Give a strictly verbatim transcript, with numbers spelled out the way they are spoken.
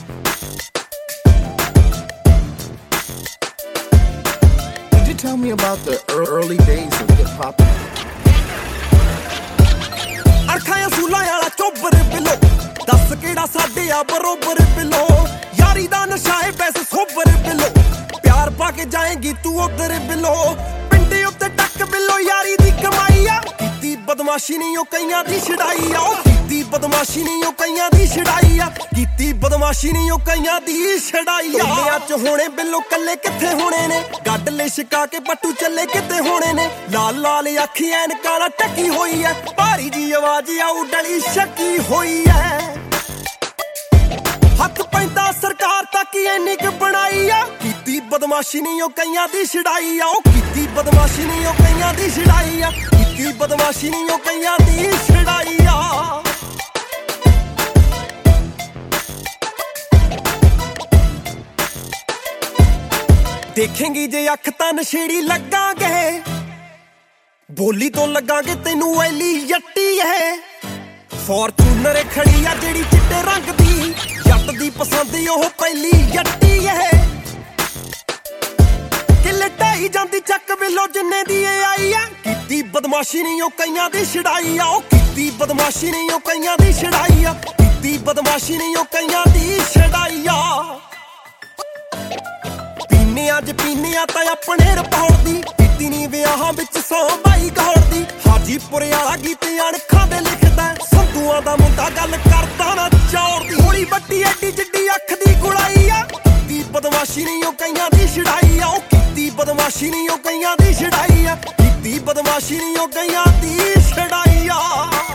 Could you tell me about the early days of hip hop? ਅਰਖਾਂ ਸੂਲਾਂ ਵਾਲਾ ਚੋਬਰ ਬਿਲੋ ਦੱਸ ਕਿਹੜਾ ਸਾਡੇ ਆ ਬਰੋਬਰ ਬਿਲੋ ਯਾਰੀ ਦਾ ਨਸ਼ਾ ਏ ਵੈਸੇ ਸੋਬਰ ਬਿਲੋ ਪਿਆਰ ਪਾ ਕੇ ਜਾਏਗੀ ਤੂੰ ਉਧਰ ਬਿਲੋ ਪਿੰਡੇ ਉੱਤੇ ਟੱਕ ਬਿਲੋ ਯਾਰੀ ਦੀ ਕਮਾਈ ਆ ਕੀਤੀ ਬਦਮਾਸ਼ੀ ਨਹੀਂ ਉਹ ਕਈਆਂ ਦੀ ਛਡਾਈ ਆ ਉਹ ਕੀਤੀ ਬਦਮਾਸ਼ੀ ਨਹੀਂ ਉਹ ਕਈਆਂ ਦੀ ਛਡਾਈ ਆ ਕੀਤੀ ਬਦਮਾਸ਼ੀ ਨਹੀਂ ਉਹ ਕਈਆਂ ਦੀ ਛਡਾਈ ਆ ਦੁਨੀਆਂ ਚ ਹੋਣੇ ਬਿਲੋ ਕੱਲੇ ਕਿੱਥੇ ਹੋਣੇ ਨੇ ਗੱਡ ਲੈ ਛਕਾ ਕੇ ਪੱਟੂ ਚੱਲੇ ਕਿੱਥੇ ਹੋਣੇ ਨੇ ਲਾਲ ਲਾਲ ਅੱਖੀ ਐਨਕਾਂ ਨਾਲ ਟੱਕੀ ਹੋਈ ਐ ਭਾਰੀ ਜੀ ਆਵਾਜ਼ ਆਉ ਡਲੀ ਸ਼ੱਕੀ ਹੋਈ ਐ ਹੱਥ ਪੈਂਦਾ ਸਰਕਾਰ ਤੱਕ ਇੰਨੀ ਕੁ ਬਣਾਈ ਆ ਕੀਤੀ ਬਦਮਾਸ਼ੀ ਨਹੀਂ ਉਹ ਕਈਆਂ ਦੀ ਛਡਾਈ ਆ ਉਹ ਕੀਤੀ ਬਦਮਾਸ਼ੀ ਨਹੀਂ ਉਹ ਕਈਆਂ ਦੀ ਛਡਾਈ ਆ ਕੀਤੀ ਬਦਮਾਸ਼ੀ ਨਹੀਂ ਉਹ ਕਈਆਂ ਦੀ ਛਡਾਈ ਆ ਦੇਖੇਂਗੀ ਜੇ ਅੱਖ ਤਾਂ ਨਸ਼ੇੜੀ ਲੱਗਾਂਗੇ ਬੋਲੀ ਤੋਂ ਲੱਗਾਂਗੇ ਤੈਨੂੰ ਐਲੀ ਯੱਟੀ ਐ ਫੋਰਚੂਨਰ ਖੜੀ ਆ ਜਿਹੜੀ ਚਿੱਟੇ ਰੰਗ ਦੀ ਜੱਟ ਦੀ ਪਸੰਦ ਉਹ ਪਹਿਲੀ ਯੱਟੀ ਐ ਕਿੱਲੇ ਢਾਈ ਜਾਂਦੀ ਚੱਕ ਬਿੱਲੋ ਜਿੰਨੇ ਦੀ ਇਹ ਆਈ ਆ ਕੀਤੀ ਬਦਮਾਸ਼ੀ ਨਹੀਂ ਉਹ ਕਈਆਂ ਦੀ ਛਡਾਈ ਆ ਉਹ ਕੀਤੀ ਬਦਮਾਸ਼ੀ ਨਹੀਂ ਉਹ ਕਈਆਂ ਦੀ ਛਡਾਈ ਆ ਕੀਤੀ ਬਦਮਾਸ਼ੀ ਨਹੀਂ ਉਹ ਕਈਆਂ ਦੀ ਛਡਾਈ ਆ ਪੀਨੇ ਅੱਜ ਪੀਨੇ ਆ ਤਾਂ ਆਪਣੇ ਰਪੌੜ ਦੀ ਕੀਤੀ ਨੀ ਵਿਆਹਾਂ ਵਿੱਚ ਸੌ ਬਾਈ ਗੌੜ ਦੀ ਹਾਜੀਪੁਰ ਵਾਲਾ ਗੀਤ ਅਣਖਾਂ ਦੇ ਲਿਖਦਾ ਸੰਧੂਆਂ ਦਾ ਮੁੰਡਾ ਗੱਲ ਕਰਦਾ ਨਾ ਚੌੜ ਦੀ ਹੋਲੀ ਵੱਡੀ ਐਡੀ ਜਿੱਡੀ ਅੱਖ ਦੀ ਗੁਲਾਈ ਆ ਕੀਤੀ ਬਦਮਾਸ਼ੀ ਨਹੀਂ ਉਹ ਕਈਆਂ ਦੀ ਛਡਾਈ ਆ ਉਹ ਕੀਤੀ ਬਦਮਾਸ਼ੀ ਨਹੀਂ ਉਹ ਕਈਆਂ ਦੀ ਛਡਾਈ ਆ ਕੀਤੀ ਬਦਮਾਸ਼ੀ ਨਹੀਂ ਉਹ ਕਈਆਂ ਦੀ ਛਡਾਈ ਆ